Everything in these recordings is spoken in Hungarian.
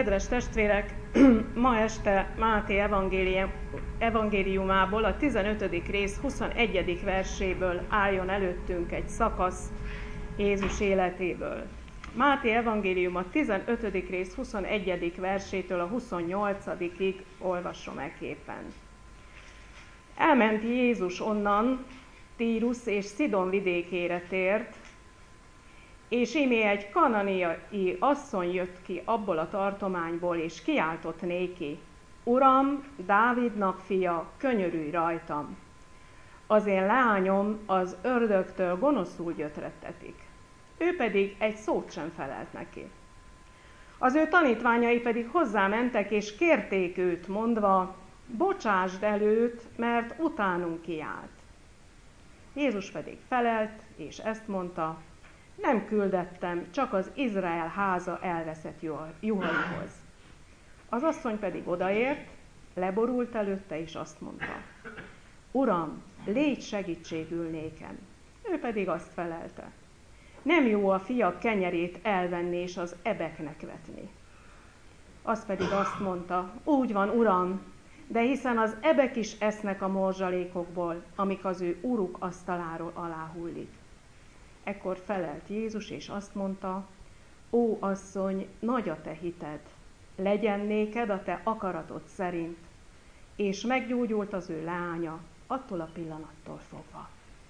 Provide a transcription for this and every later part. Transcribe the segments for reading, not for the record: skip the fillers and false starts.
Kedves testvérek, ma este Máté evangéliumából, a 15. rész 21. verséből álljon előttünk egy szakasz Jézus életéből. Máté evangélium a 15. rész 21. versétől a 28-ig olvasom eképpen. Elment Jézus onnan, Tírus és Szidon vidékére tért, és ímé egy kananiai asszony jött ki abból a tartományból, és kiáltott néki: Uram, Dávidnak fia, könyörülj rajtam! Az én leányom az ördögtől gonoszul gyötröttetik. Ő pedig egy szót sem felelt neki. Az ő tanítványai pedig hozzámentek, és kérték őt, mondva: Bocsásd el őt, mert utánunk kiált. Jézus pedig felelt, és ezt mondta: Nem küldettem, csak az Izrael háza elveszett juhaihoz. Az asszony pedig odaért, leborult előtte, és azt mondta: Uram, légy segítségül nékem. Ő pedig azt felelte: Nem jó a fiak kenyerét elvenni, és az ebeknek vetni. Az pedig azt mondta: Úgy van, Uram, de hiszen az ebek is esznek a morzsalékokból, amik az ő uruk asztaláról aláhullik. Ekkor felelt Jézus, és azt mondta: Ó, asszony, nagy a te hited, legyen néked a te akaratod szerint. És meggyógyult az ő leánya attól a pillanattól fogva.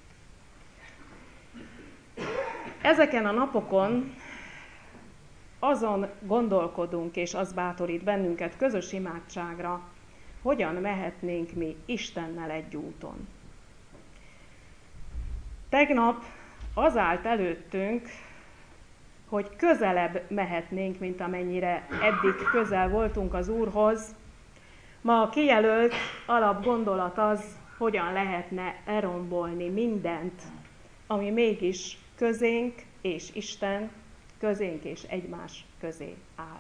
Ezeken a napokon azon gondolkodunk, és az bátorít bennünket közös imádságra, hogyan mehetnénk mi Istennel egy úton. Tegnap az állt előttünk, hogy közelebb mehetnénk, mint amennyire eddig közel voltunk az Úrhoz. Ma a kijelölt alapgondolat az, hogyan lehetne elrombolni mindent, ami mégis közénk és Isten, közénk és egymás közé áll.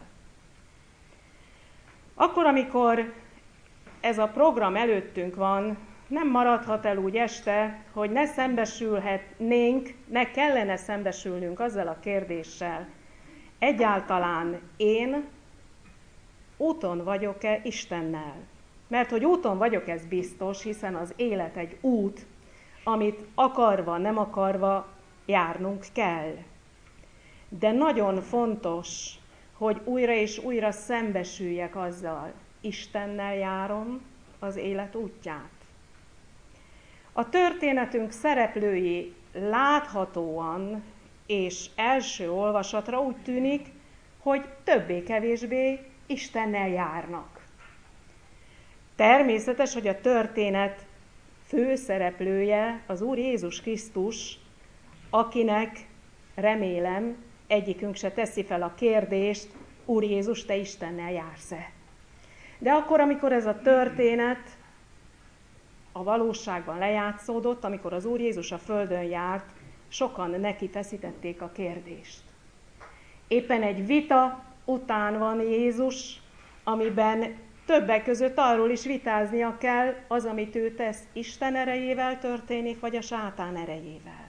Akkor, amikor ez a program előttünk van, nem maradhat el úgy este, hogy ne szembesülhetnénk, ne kellene szembesülnünk azzal a kérdéssel: egyáltalán én úton vagyok-e Istennel? Mert hogy úton vagyok, ez biztos, hiszen az élet egy út, amit akarva, nem akarva járnunk kell. De nagyon fontos, hogy újra és újra szembesüljek azzal: Istennel járom az élet útját. A történetünk szereplői láthatóan és első olvasatra úgy tűnik, hogy többé-kevésbé Istennel járnak. Természetes, hogy a történet főszereplője az Úr Jézus Krisztus, akinek remélem egyikünk se teszi fel a kérdést: Úr Jézus, te Istennel jársz-e? De akkor, amikor ez a történet a valóságban lejátszódott, amikor az Úr Jézus a földön járt, sokan neki feszítették a kérdést. Éppen egy vita után van Jézus, amiben többek között arról is vitáznia kell, az, amit ő tesz, Isten erejével történik, vagy a sátán erejével.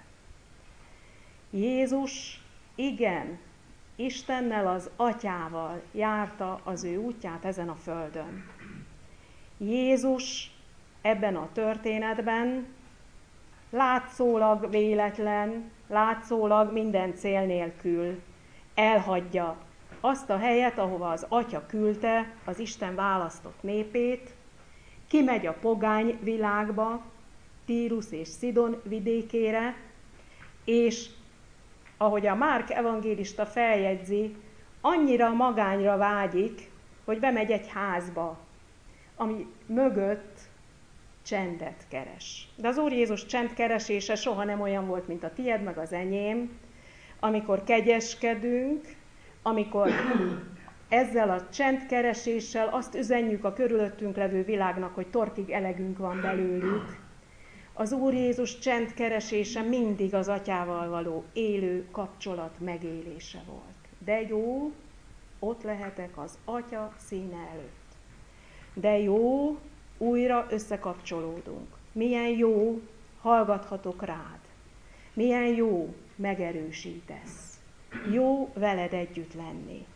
Jézus, igen, Istennel, az Atyával járta az ő útját ezen a földön. Jézus ebben a történetben látszólag véletlen, látszólag minden cél nélkül elhagyja azt a helyet, ahova az Atya küldte az Isten választott népét, kimegy a pogány világba, Tírus és Szidon vidékére, és ahogy a Márk evangélista feljegyzi, annyira magányra vágyik, hogy bemegy egy házba, ami mögött csendet keres. De az Úr Jézus csendkeresése soha nem olyan volt, mint a tied meg az enyém, amikor kegyeskedünk, amikor ezzel a csendkereséssel azt üzenjük a körülöttünk levő világnak, hogy torkig elegünk van belőlük. Az Úr Jézus csendkeresése mindig az Atyával való élő kapcsolat megélése volt. De jó, ott lehetek az Atya színe előtt. De jó, újra összekapcsolódunk. Milyen jó, hallgathatok rád. Milyen jó, megerősítesz. Jó veled együtt lenni.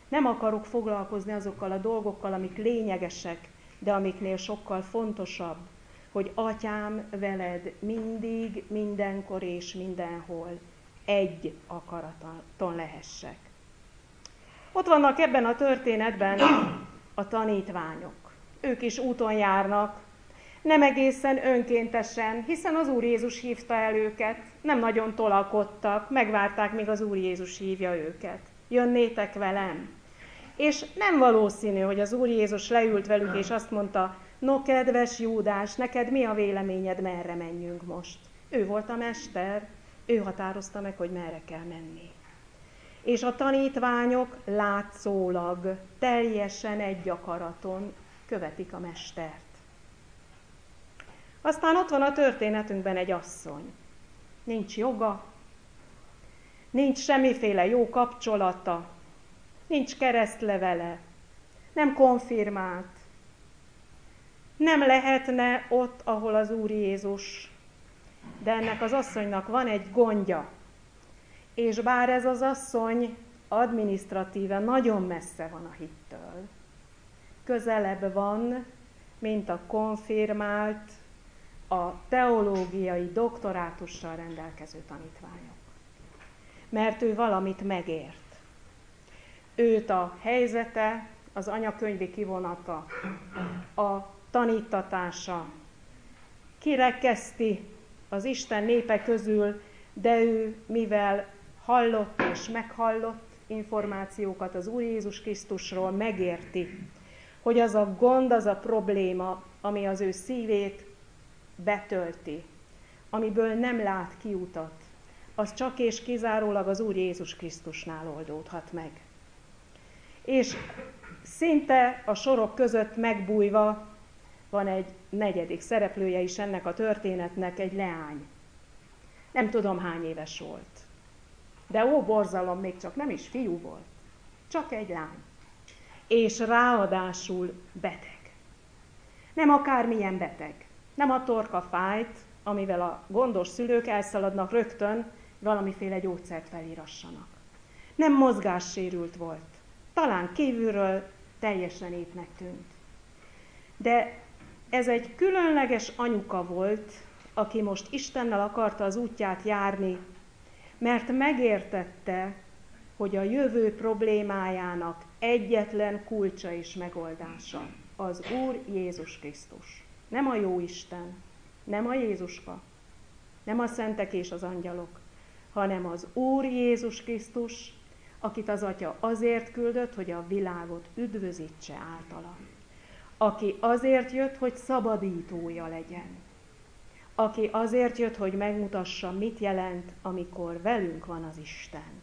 Nem akarok foglalkozni azokkal a dolgokkal, amik lényegesek, de amiknél sokkal fontosabb, hogy Atyám, veled mindig, mindenkor és mindenhol egy akaraton lehessek. Ott vannak ebben a történetben a tanítványok. Ők is úton járnak, nem egészen önkéntesen, hiszen az Úr Jézus hívta el őket, nem nagyon tolakodtak, megvárták, míg az Úr Jézus hívja őket. Jönnétek velem? És nem valószínű, hogy az Úr Jézus leült velük, és azt mondta, no, kedves Júdás, neked mi a véleményed, merre menjünk most? Ő volt a mester, ő határozta meg, hogy merre kell menni. És a tanítványok látszólag teljesen egy akaraton követik a mestert. Aztán ott van a történetünkben egy asszony. Nincs joga, nincs semmiféle jó kapcsolata, nincs keresztlevele, nem konfirmált, nem lehetne ott, ahol az Úr Jézus, de ennek az asszonynak van egy gondja. És bár ez az asszony adminisztratíven nagyon messze van a hittől, közelebb van, mint a konfirmált, a teológiai doktorátussal rendelkező tanítványok. Mert ő valamit megért. Őt a helyzete, az anyakönyvi kivonata, a tanítatása kirekeszti az Isten népe közül, de ő, mivel hallott és meghallott információkat az Úr Jézus Krisztusról, megérti, hogy az a gond, az a probléma, ami az ő szívét betölti, amiből nem lát kiutat, az csak és kizárólag az Úr Jézus Krisztusnál oldódhat meg. És szinte a sorok között megbújva van egy negyedik szereplője is ennek a történetnek, egy leány. Nem tudom, hány éves volt. De ó, borzalom, még csak nem is fiú volt. Csak egy lány. És ráadásul beteg. Nem akármilyen beteg. Nem a torkafájt, amivel a gondos szülők elszaladnak rögtön, valamiféle gyógyszert felírassanak. Nem mozgássérült volt. Talán kívülről teljesen épnek tűnt. De ez egy különleges anyuka volt, aki most Istennel akarta az útját járni, mert megértette, hogy a jövő problémájának egyetlen kulcsa és megoldása az Úr Jézus Krisztus. Nem a Jóisten, nem a Jézuska, nem a szentek és az angyalok, hanem az Úr Jézus Krisztus, akit az Atya azért küldött, hogy a világot üdvözítse általa. Aki azért jött, hogy szabadítója legyen. Aki azért jött, hogy megmutassa, mit jelent, amikor velünk van az Isten.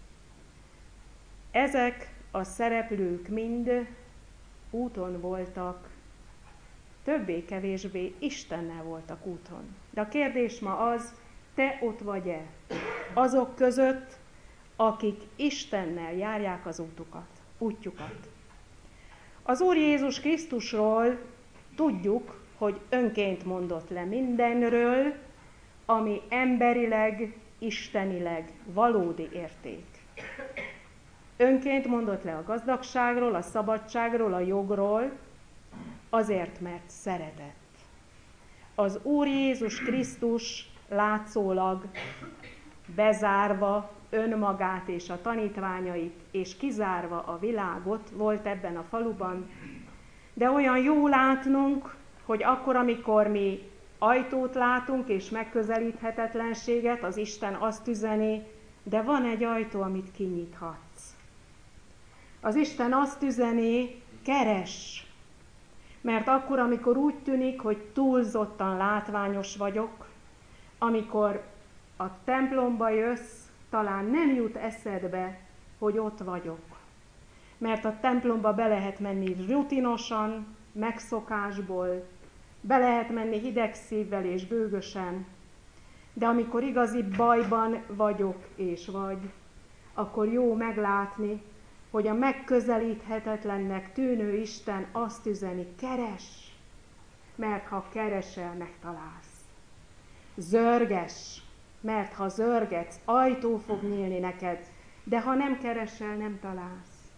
Ezek a szereplők mind úton voltak, többé-kevésbé Istennel voltak úton. De a kérdés ma az, te ott vagy-e? Azok között, akik Istennel járják az útjukat. Az Úr Jézus Krisztusról tudjuk, hogy önként mondott le mindenről, ami emberileg, istenileg valódi érték. Önként mondott le a gazdagságról, a szabadságról, a jogról, azért, mert szeretett. Az Úr Jézus Krisztus látszólag bezárva önmagát és a tanítványait, és kizárva a világot volt ebben a faluban, de olyan jó látnunk, hogy akkor, amikor mi ajtót látunk és megközelíthetetlenséget, az Isten azt üzeni, de van egy ajtó, amit kinyithatsz. Az Isten azt üzeni, keres, mert akkor, amikor úgy tűnik, hogy túlzottan látványos vagyok, amikor a templomba jössz, talán nem jut eszedbe, hogy ott vagyok. Mert a templomba be lehet menni rutinosan, megszokásból, be lehet menni hideg szívvel és gőgösen, de amikor igazi bajban vagyok és vagy, akkor jó meglátni, hogy a megközelíthetetlennek tűnő Isten azt üzeni, keres, mert ha keresel, megtalálsz. Zörges, mert ha zörgetsz, ajtó fog nyílni neked, de ha nem keresel, nem találsz.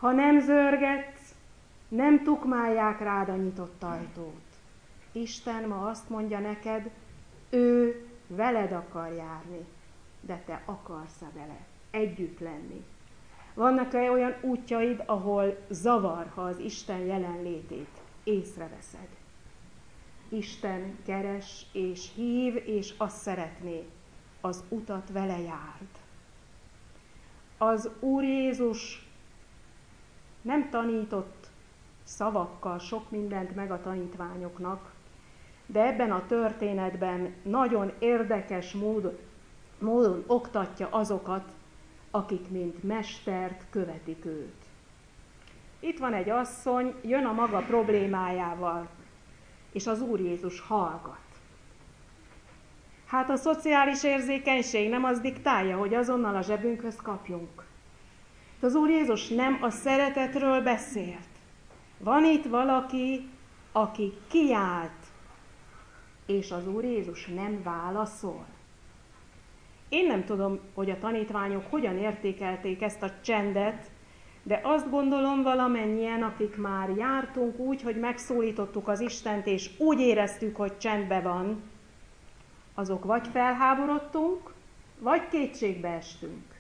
Ha nem zörgetsz, nem tukmálják rád a nyitott ajtót. Isten ma azt mondja neked, ő veled akar járni, de te akarsz-e vele együtt lenni? Vannak-e olyan útjaid, ahol zavar, ha az Isten jelenlétét észreveszed? Isten keres és hív, és azt szeretné, az utat vele járd. Az Úr Jézus nem tanított szavakkal sok mindent meg a tanítványoknak, de ebben a történetben nagyon érdekes módon oktatja azokat, akik mint mestert követik őt. Itt van egy asszony, jön a maga problémájával, és az Úr Jézus hallgat. Hát a szociális érzékenység nem az diktálja, hogy azonnal a zsebünkhöz kapjunk. De az Úr Jézus nem a szeretetről beszélt. Van itt valaki, aki kiált, és az Úr Jézus nem válaszol. Én nem tudom, hogy a tanítványok hogyan értékelték ezt a csendet, de azt gondolom valamennyien, akik már jártunk úgy, hogy megszólítottuk az Istent, és úgy éreztük, hogy csendben van, azok vagy felháborodtunk, vagy kétségbe estünk.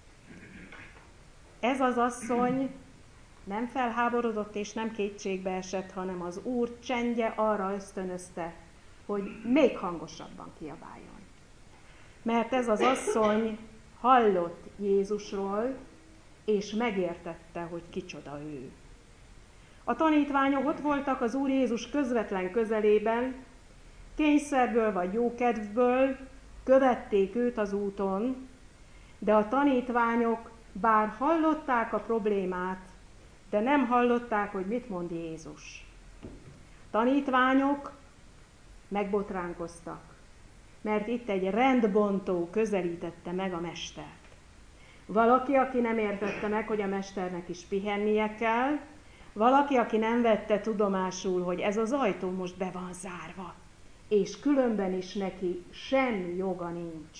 Ez az asszony nem felháborodott és nem kétségbe esett, hanem az Úr csendje arra ösztönözte, hogy még hangosabban kiabáljon. Mert ez az asszony hallott Jézusról, és megértette, hogy kicsoda ő. A tanítványok ott voltak az Úr Jézus közvetlen közelében, kényszerből vagy jókedvből követték őt az úton, de a tanítványok bár hallották a problémát, de nem hallották, hogy mit mond Jézus. Tanítványok megbotránkoztak, mert itt egy rendbontó közelítette meg a mestert. Valaki, aki nem értette meg, hogy a mesternek is pihennie kell, valaki, aki nem vette tudomásul, hogy ez az ajtó most be van zárva, és különben is neki semmi joga nincs.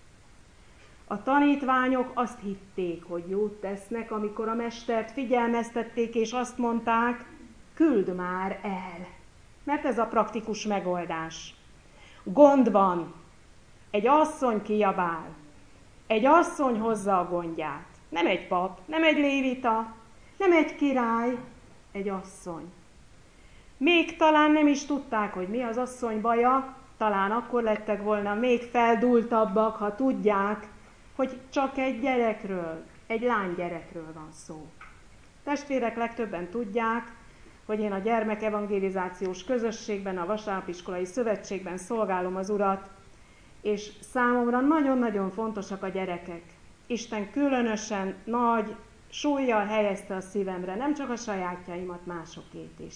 A tanítványok azt hitték, hogy jót tesznek, amikor a mestert figyelmeztették, és azt mondták, küld már el, mert ez a praktikus megoldás. Gond van, egy asszony kiabál, egy asszony hozza a gondját. Nem egy pap, nem egy lévita, nem egy király, egy asszony. Még talán nem is tudták, hogy mi az asszony baja, talán akkor lettek volna még feldúltabbak, ha tudják, hogy csak egy gyerekről, egy lánygyerekről van szó. Testvérek, legtöbben tudják, hogy én a gyermekevangelizációs közösségben, a Vasárnapiskolai Szövetségben szolgálom az Urat, és számomra nagyon-nagyon fontosak a gyerekek. Isten különösen nagy súllyal helyezte a szívemre, nem csak a sajátjaimat, másokét is.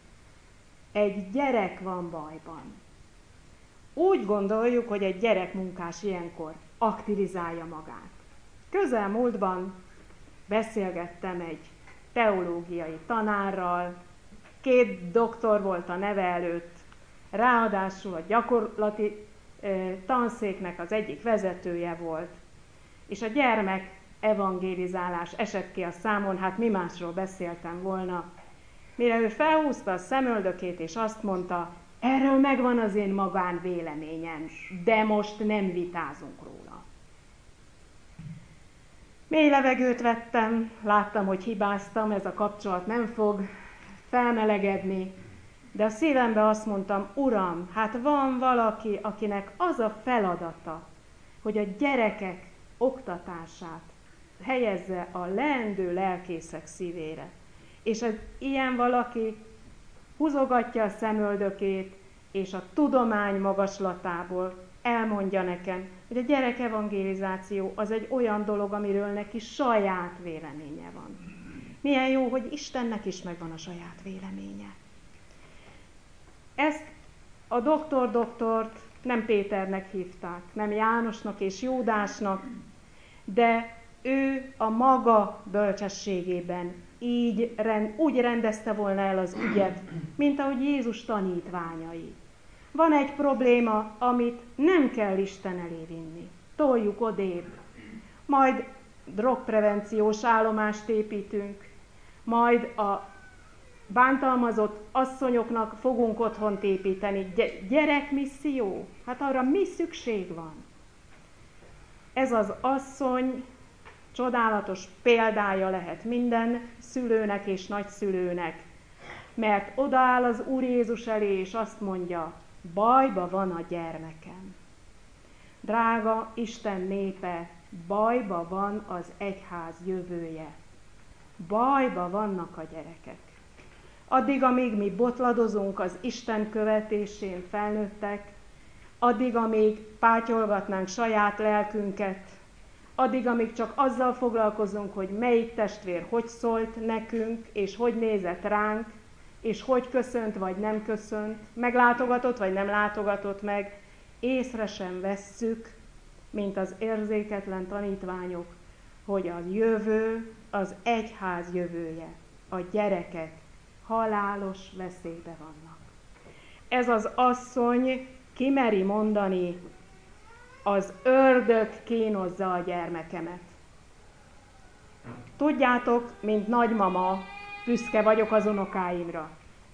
Egy gyerek van bajban. Úgy gondoljuk, hogy egy gyerekmunkás ilyenkor aktivizálja magát. Közelmúltban beszélgettem egy teológiai tanárral, 2 doktor volt a neve előtt, ráadásul a gyakorlati tanszéknek az egyik vezetője volt, és a gyermek evangélizálás esett ki a számon, hát mi másról beszéltem volna. Mire ő felhúzta a szemöldökét, és azt mondta, erről megvan az én magánvéleményem, de most nem vitázunk róla. Mély levegőt vettem, láttam, hogy hibáztam, ez a kapcsolat nem fog felmelegedni, de a szívembe azt mondtam, Uram, hát van valaki, akinek az a feladata, hogy a gyerekek oktatását helyezze a leendő lelkészek szívére. És az ilyen valaki húzogatja a szemöldökét, és a tudomány magaslatából elmondja nekem, hogy a gyerek evangelizáció az egy olyan dolog, amiről neki saját véleménye van. Milyen jó, hogy Istennek is megvan a saját véleménye. Ezt a doktort nem Péternek hívták, nem Jánosnak és Júdásnak, de ő a maga bölcsességében úgy rendezte volna el az ügyet, mint ahogy Jézus tanítványai. Van egy probléma, amit nem kell Isten elé vinni. Toljuk odébb. Majd drogprevenciós állomást építünk, majd a bántalmazott asszonyoknak fogunk otthont építeni. Gyerekmisszió? Hát arra mi szükség van? Ez az asszony csodálatos példája lehet minden szülőnek és nagyszülőnek, mert odaáll az Úr Jézus elé, és azt mondja, bajba van a gyermekem. Drága Isten népe, bajba van az egyház jövője. Bajba vannak a gyerekek. Addig, amíg mi botladozunk az Isten követésén felnőttek, addig, amíg pátyolgatnánk saját lelkünket, addig, amíg csak azzal foglalkozunk, hogy melyik testvér hogy szólt nekünk, és hogy nézett ránk, és hogy köszönt vagy nem köszönt, meglátogatott vagy nem látogatott meg, észre sem vesszük, mint az érzéketlen tanítványok, hogy a jövő, az egyház jövője, a gyerekek halálos veszélybe vannak. Ez az asszony kimeri mondani, az ördög kínozza a gyermekemet. Tudjátok, mint nagymama, büszke vagyok az unokáimra.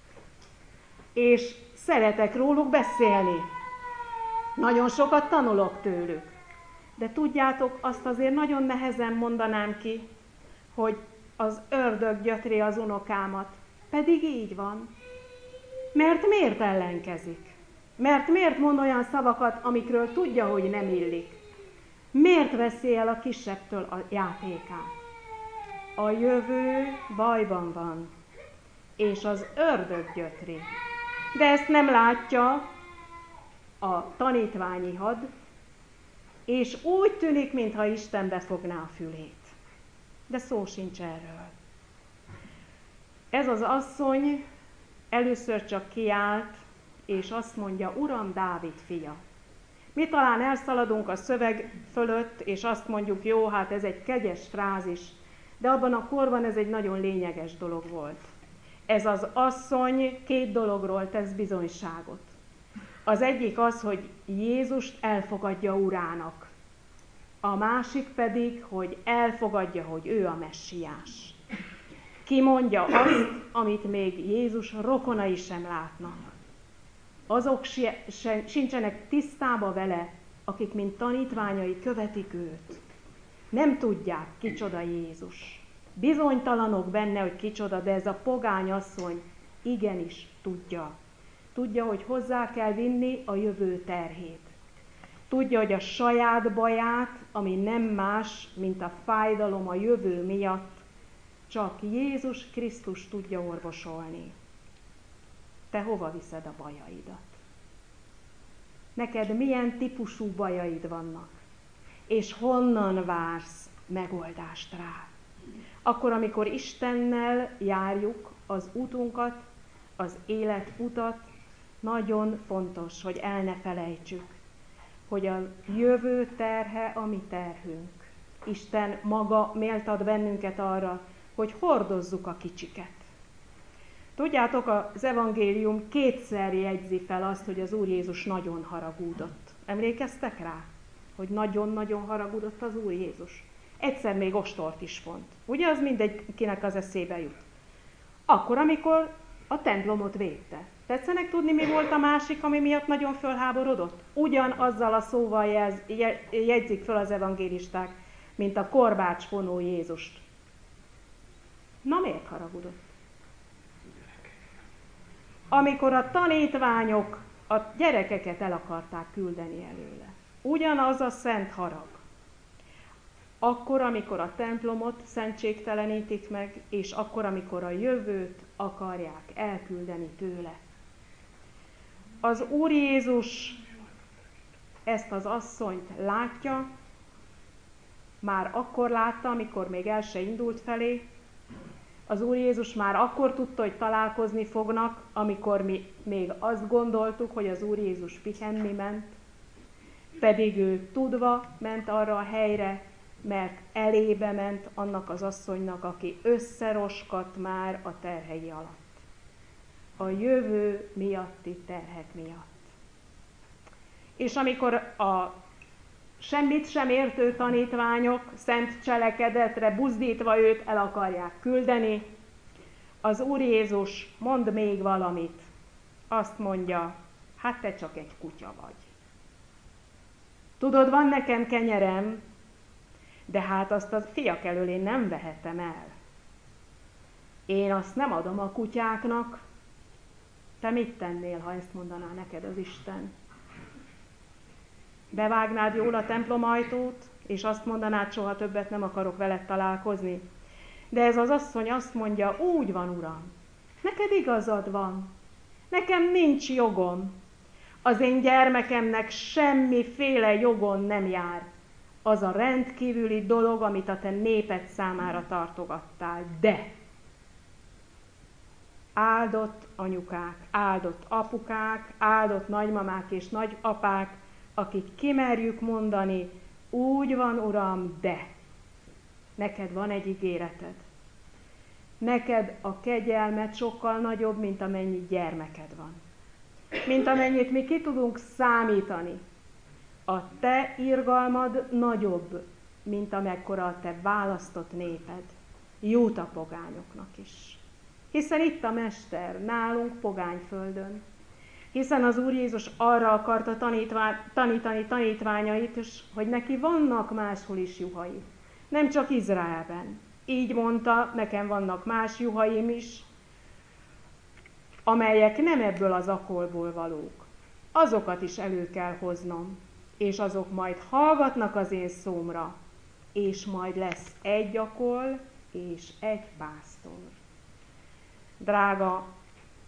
És szeretek róluk beszélni. Nagyon sokat tanulok tőlük. De tudjátok, azt azért nagyon nehezen mondanám ki, hogy az ördög gyötri az unokámat. Pedig így van. Mert miért ellenkezik? Mert miért mond olyan szavakat, amikről tudja, hogy nem illik? Miért veszi el a kisebbtől a játékát? A jövő bajban van, és az ördög gyötri. De ezt nem látja a tanítványi had, és úgy tűnik, mintha Isten befogná a fülét. De szó sincs erről. Ez az asszony először csak kiállt, és azt mondja, Uram, Dávid fia. Mi talán elszaladunk a szöveg fölött, és azt mondjuk, jó, hát ez egy kegyes frázis, de abban a korban ez egy nagyon lényeges dolog volt. Ez az asszony két dologról tesz bizonyságot. Az egyik az, hogy Jézust elfogadja urának. A másik pedig, hogy elfogadja, hogy ő a messiás. Ki mondja azt, amit még Jézus rokonai sem látnak. Azok sincsenek tisztába vele, akik mint tanítványai követik őt. Nem tudják, kicsoda Jézus. Bizonytalanok benne, hogy kicsoda, de ez a pogány asszony igenis tudja. Tudja, hogy hozzá kell vinni a jövő terhét. Tudja, hogy a saját baját, ami nem más, mint a fájdalom a jövő miatt, csak Jézus Krisztus tudja orvosolni. Te hova viszed a bajaidat? Neked milyen típusú bajaid vannak? És honnan vársz megoldást rá? Akkor, amikor Istennel járjuk az útunkat, az életutat, nagyon fontos, hogy el ne felejtsük, hogy a jövő terhe a mi terhünk. Isten maga méltat bennünket arra, hogy hordozzuk a kicsiket. Tudjátok, az evangélium kétszer jegyzi fel azt, hogy az Úr Jézus nagyon haragudott. Emlékeztek rá, hogy nagyon-nagyon haragudott az Úr Jézus? Egyszer még ostort is vont. Ugye az mindenkinek az eszébe jut. Akkor, amikor a templomot védte. Tetszenek tudni, mi volt a másik, ami miatt nagyon fölháborodott? Ugyanazzal a szóval jegyzik fel az evangélisták, mint a korbács vonó Jézust. Na, miért haragudott? Amikor a tanítványok a gyerekeket el akarták küldeni előle. Ugyanaz a szent harag. Akkor, amikor a templomot szentségtelenítik meg, és akkor, amikor a jövőt akarják elküldeni tőle. Az Úr Jézus ezt az asszonyt látja, már akkor látta, amikor még el se indult felé. Az Úr Jézus már akkor tudta, hogy találkozni fognak, amikor mi még azt gondoltuk, hogy az Úr Jézus pihenni ment, pedig ő tudva ment arra a helyre, mert elébe ment annak az asszonynak, aki összeroskadt már a terhei alatt. A jövő miatti terhek miatt. És amikor a semmit sem értő tanítványok szent cselekedetre buzdítva őt el akarják küldeni, Az Úr Jézus mond még valamit. Azt mondja, hát te csak egy kutya vagy. Tudod, van nekem kenyerem, de hát azt a fiak elől én nem vehetem el. Én azt nem adom a kutyáknak. Te mit tennél, ha ezt mondaná neked az Isten? Bevágnád jól a templom ajtót, és azt mondanád, soha többet nem akarok veled találkozni? De ez az asszony azt mondja, úgy van, Uram, neked igazad van, nekem nincs jogom. Az én gyermekemnek semmiféle jogon nem jár az a rendkívüli dolog, amit a te néped számára tartogattál. De áldott anyukák, áldott apukák, áldott nagymamák és nagyapák, akik kimerjük mondani, úgy van, Uram, de neked van egy ígéreted. Neked a kegyelmed sokkal nagyobb, mint amennyi gyermeked van. Mint amennyit mi ki tudunk számítani. A te irgalmad nagyobb, mint amekkora a te választott néped. Jut a pogányoknak is. Hiszen itt a Mester, nálunk pogányföldön. Hiszen az Úr Jézus arra akarta tanítani tanítványait, hogy neki vannak máshol is juhai. Nem csak Izraelben. Így mondta, nekem vannak más juhaim is, amelyek nem ebből az akolból valók. Azokat is elő kell hoznom, és azok majd hallgatnak az én szómra, és majd lesz egy akol és egy pásztor. Drága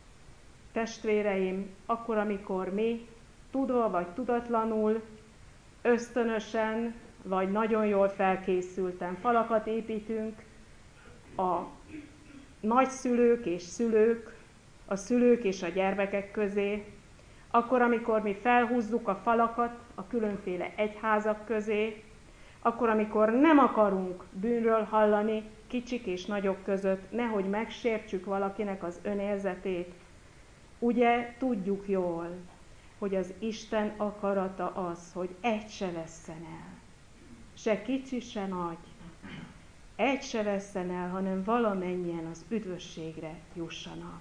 testvéreim, akkor, amikor mi tudva vagy tudatlanul, ösztönösen vagy nagyon jól felkészülten falakat építünk, a nagyszülők és szülők, a szülők és a gyermekek közé, akkor, amikor mi felhúzzuk a falakat a különféle egyházak közé, akkor, amikor nem akarunk bűnről hallani kicsik és nagyok között, nehogy megsértsük valakinek az önérzetét, ugye tudjuk jól, hogy az Isten akarata az, hogy egy se vesszen el, se kicsi, se nagy, egy se vesszen el, hanem valamennyien az üdvösségre jussanak.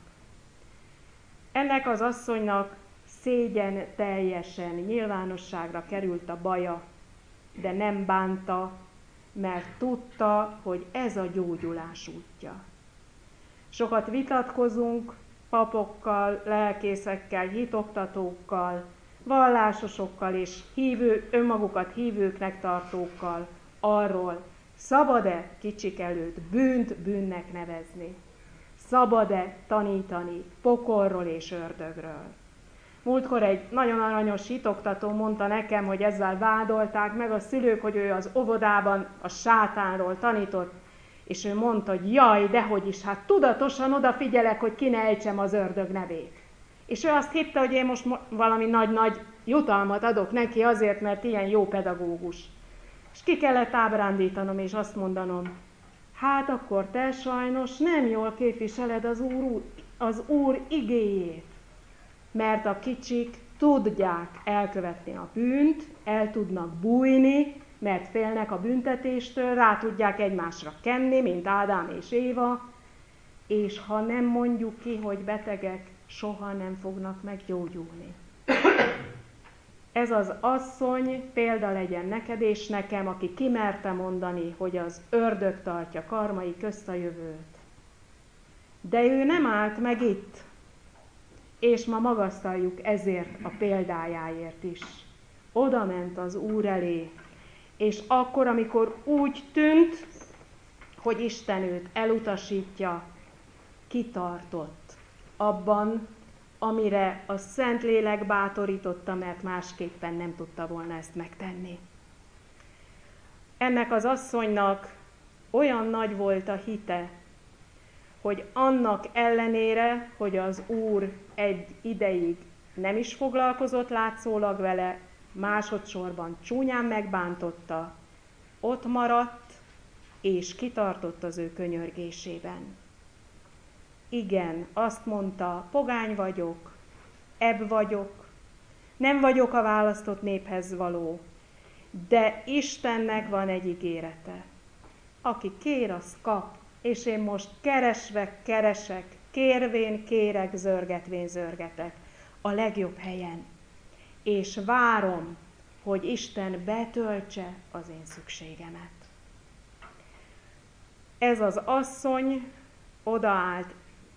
Ennek az asszonynak szégyen teljesen nyilvánosságra került a baja, de nem bánta, mert tudta, hogy ez a gyógyulás útja. Sokat vitatkozunk papokkal, lelkészekkel, hitoktatókkal, vallásosokkal és önmagukat hívőknek tartókkal arról, szabad-e kicsik előtt bűnt bűnnek nevezni? Szabad-e tanítani pokolról és ördögről? Múltkor egy nagyon aranyos hitoktató mondta nekem, hogy ezzel vádolták meg a szülők, hogy ő az óvodában a sátánról tanított, és ő mondta, hogy jaj, dehogy is, hát tudatosan odafigyelek, hogy ki ne ejtsem az ördög nevét. És ő azt hitte, hogy én most valami nagy-nagy jutalmat adok neki azért, mert ilyen jó pedagógus. És ki kellett ábrándítanom, és azt mondanom, hát akkor te sajnos nem jól képviseled az Úr igéjét, mert a kicsik tudják elkövetni a bűnt, el tudnak bújni, mert félnek a büntetéstől, rá tudják egymásra kenni, mint Ádám és Éva, és ha nem mondjuk ki, hogy betegek, soha nem fognak meggyógyulni. Ez az asszony példa legyen neked és nekem, aki kimerte mondani, hogy az ördög tartja karmai közt a jövőt. De ő nem állt meg itt, és ma magasztaljuk ezért a példájáért is. Oda ment az Úr elé, és akkor, amikor úgy tűnt, hogy Isten őt elutasítja, kitartott abban, amire a Szentlélek bátorította, mert másképpen nem tudta volna ezt megtenni. Ennek az asszonynak olyan nagy volt a hite, hogy annak ellenére, hogy az Úr egy ideig nem is foglalkozott látszólag vele, másodszorban csúnyán megbántotta, ott maradt és kitartott az ő könyörgésében. Igen, azt mondta, pogány vagyok, ebb vagyok, nem vagyok a választott néphez való, de Istennek van egy ígérete. Aki kér, az kap, és én most keresek, kérvén kérek, zörgetvén zörgetek a legjobb helyen, és várom, hogy Isten betöltse az én szükségemet. Ez az asszony odaállt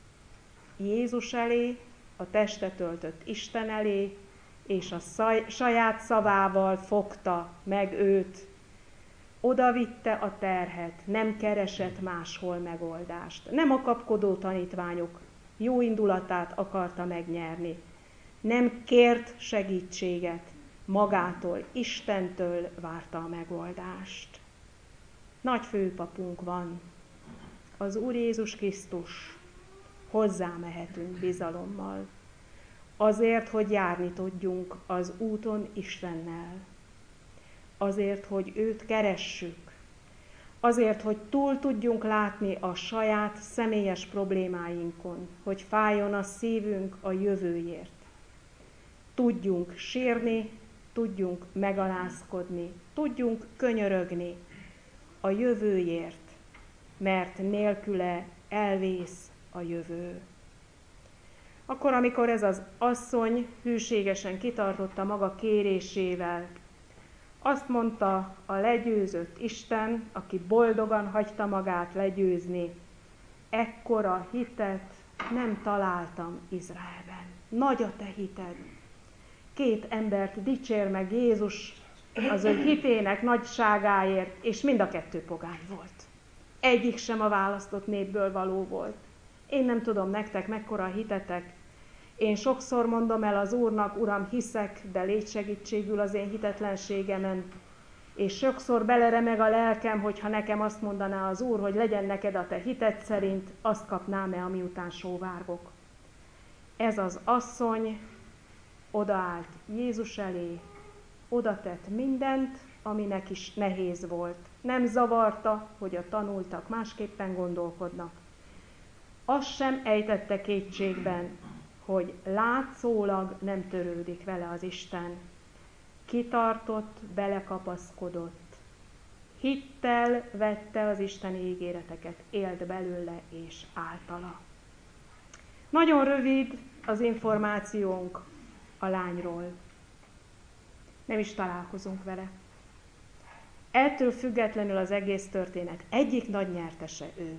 Jézus elé, a testet öltött Isten elé, és a saját szavával fogta meg őt. Oda vitte a terhet, nem keresett máshol megoldást. Nem a kapkodó tanítványok jó indulatát akarta megnyerni. Nem kért segítséget, magától, Istentől várta a megoldást. Nagy főpapunk van, az Úr Jézus Krisztus. Hozzá mehetünk bizalommal, azért, hogy járni tudjunk az úton Istennel, azért, hogy őt keressük, azért, hogy túl tudjunk látni a saját személyes problémáinkon, hogy fájjon a szívünk a jövőért. Tudjunk sírni, tudjunk megalázkodni, tudjunk könyörögni a jövőért, mert nélküle elvész a jövő. Akkor, amikor ez az asszony hűségesen kitartotta maga kérésével, azt mondta a legyőzött Isten, aki boldogan hagyta magát legyőzni, ekkora hitet nem találtam Izraelben. Nagy a te hited. 2 embert dicsér meg Jézus az ő hitének nagyságáért, és mind a 2 pogány volt. Egyik sem a választott népből való volt. Én nem tudom nektek, mekkora a hitetek. Én sokszor mondom el az Úrnak, Uram, hiszek, de légy segítségül az én hitetlenségemen. És sokszor beleremeg a lelkem, hogyha nekem azt mondaná az Úr, hogy legyen neked a te hited szerint, azt kapnám-e, ami után sóvárgok. Ez az asszony odaállt Jézus elé, oda tett mindent, aminek is nehéz volt. Nem zavarta, hogy a tanultak másképpen gondolkodnak. Azt sem ejtette kétségben, hogy látszólag nem törődik vele az Isten. Kitartott, belekapaszkodott. Hittel vette az Isten ígéreteket, élt belőle és általa. Nagyon rövid az információnk a lányról. Nem is találkozunk vele. Ettől függetlenül az egész történet egyik nagy nyertese ő.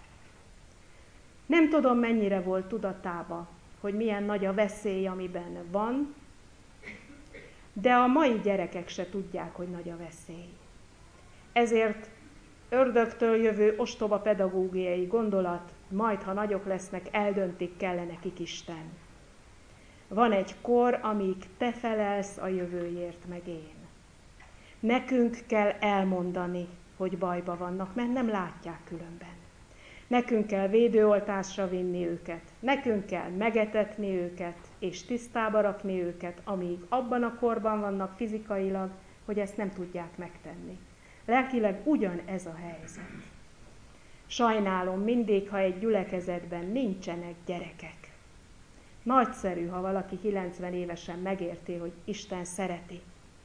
Nem tudom, mennyire volt tudatába, hogy milyen nagy a veszély, amiben van, de a mai gyerekek se tudják, hogy nagy a veszély. Ezért ördögtől jövő ostoba pedagógiai gondolat, majd ha nagyok lesznek, eldöntik, kell nekik Isten. Van egy kor, amíg te felelsz a jövőért, meg én. Nekünk kell elmondani, hogy bajba vannak, mert nem látják különben. Nekünk kell védőoltásra vinni őket, nekünk kell megetetni őket, és tisztába rakni őket, amíg abban a korban vannak fizikailag, hogy ezt nem tudják megtenni. Lelkileg ugyanez a helyzet. Sajnálom mindig, ha egy gyülekezetben nincsenek gyerekek. Nagyszerű, ha valaki 90 évesen megérti, hogy Isten szereti.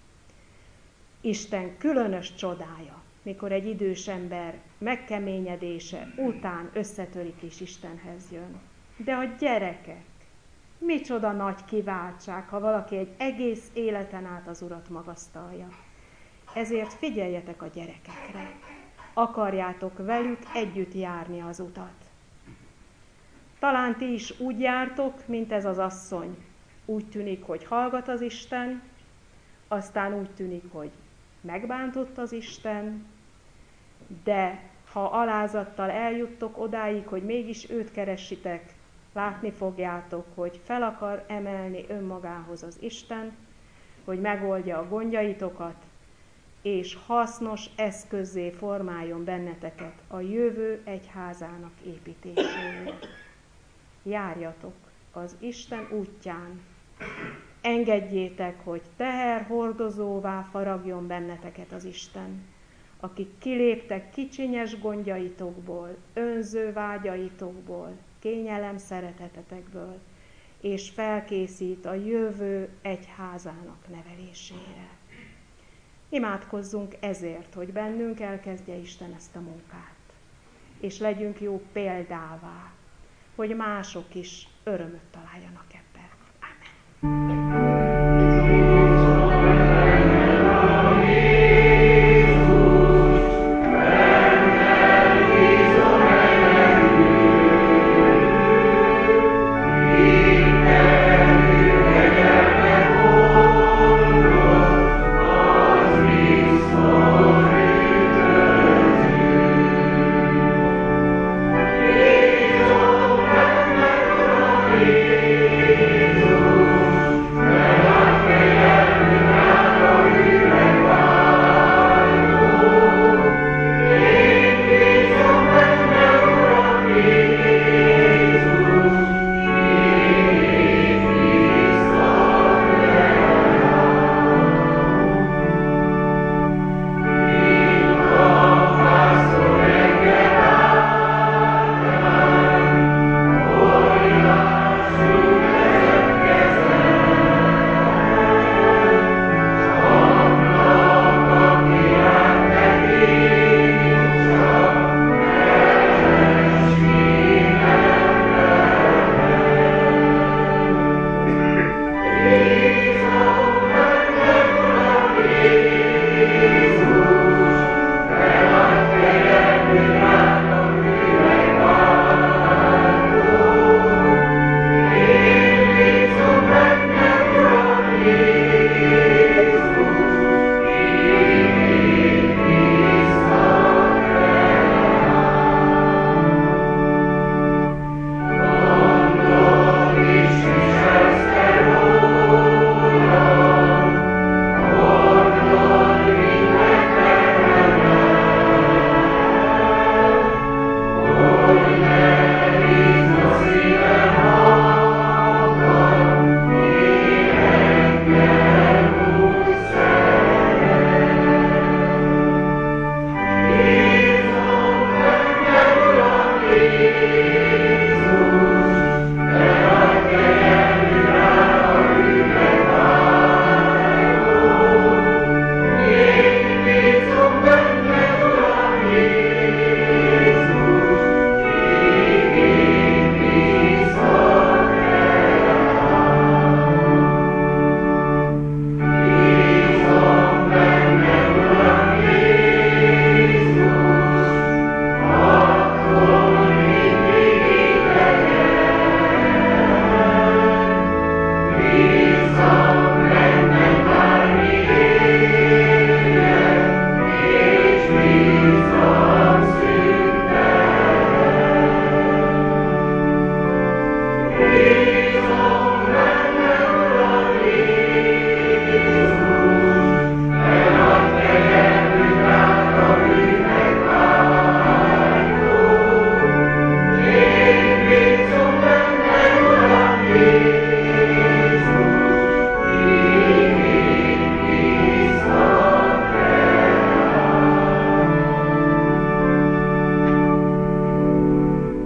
Isten különös csodája, mikor egy idős ember megkeményedése után összetörik és Istenhez jön. De a gyerekek, micsoda nagy kiváltság, ha valaki egy egész életen át az Urat magasztalja. Ezért figyeljetek a gyerekekre. Akarjátok velük együtt járni az utat. Talán ti is úgy jártok, mint ez az asszony. Úgy tűnik, hogy hallgat az Isten, aztán úgy tűnik, hogy megbántott az Isten, de ha alázattal eljuttok odáig, hogy mégis őt keressitek, látni fogjátok, hogy fel akar emelni önmagához az Isten, hogy megoldja a gondjaitokat, és hasznos eszközzé formáljon benneteket a jövő egyházának építéséért. Járjatok az Isten útján, engedjétek, hogy teherhordozóvá faragjon benneteket az Isten, akik kiléptek kicsinyes gondjaitokból, önző vágyaitokból, kényelem szeretetetekből, és felkészít a jövő egyházának nevelésére. Imádkozzunk ezért, hogy bennünk elkezdje Isten ezt a munkát. és legyünk jó példává, hogy mások is örömöt találjanak ebben. Amen.